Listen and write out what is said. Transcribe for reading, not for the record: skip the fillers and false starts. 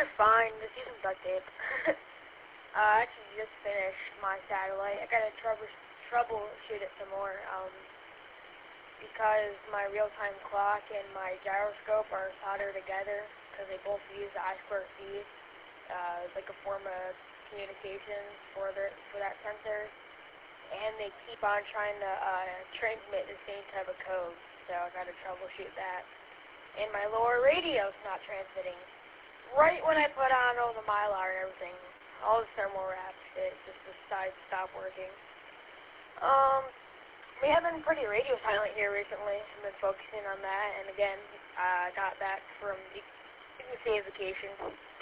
are fine. Just use some duct tape. I actually just finished my satellite. I gotta troubleshoot it some more, because my real-time clock and my gyroscope are soldered together, because they both use the I2C, like a form of communication for that sensor, and they keep on trying to transmit the same type of code, so I gotta troubleshoot that. And my lower radio's not transmitting. Right when I put on all the Mylar and everything, all the thermal wraps, it just decides to stop working. We have been pretty radio silent here recently. I've been focusing on that, and again, I got back from the vacation.